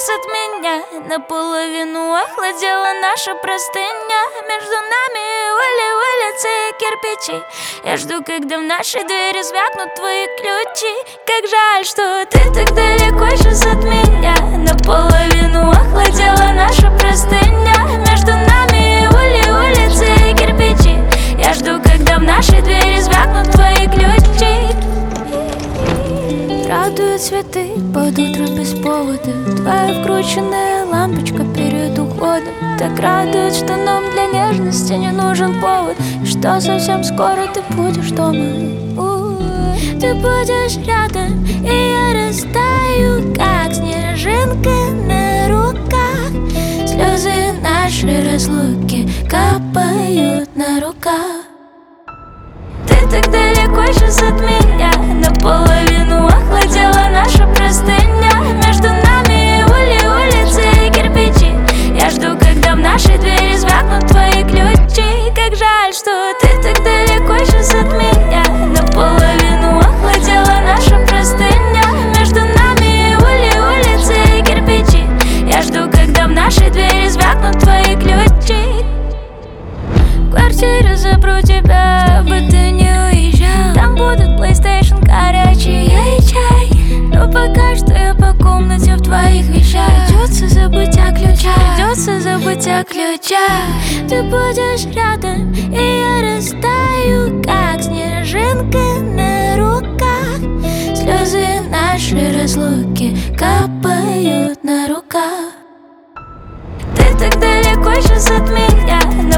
от меня. Наполовину охладела наша простыня. Между нами улицы и кирпичи. Я жду, когда в нашей двери звякнут твои ключи. Как жаль, что ты так далеко сейчас от меня. Наполовину охладела наша простыня. Между нами улицы и кирпичи. Я жду, когда в нашей двери звякнут твои ключи. Радуют цветы под утро без повода. Твоя вкрученная лампочка перед уходом так радует, что нам для нежности не нужен повод. И что совсем скоро ты будешь дома. Ты будешь рядом, и я растаю, как снежинка на руках. Слезы нашей разлуки капают на руках. Ты так далеко сейчас от меня. Наполовину охладела наша простыня. Между нами улицы и кирпичи. Я жду, когда в нашей двери звякнут твои ключи. Как жаль, что ты так далеко сейчас от меня. Наполовину охладела наша простыня. Между нами улицы и кирпичи. Я жду, когда в нашей двери звякнут твои ключи. В квартире запру тебя, чтобы ты не уезжал. Там будут PlayStation, горячий и чай. Но пока что я по комнате в твоих вещах. Придется забыть о ключах, придется забыть о ключах. Ты будешь рядом, и я растаю, как снежинка на руках. Слезы нашей разлуки капают на руках. Ты так далеко сейчас от меня.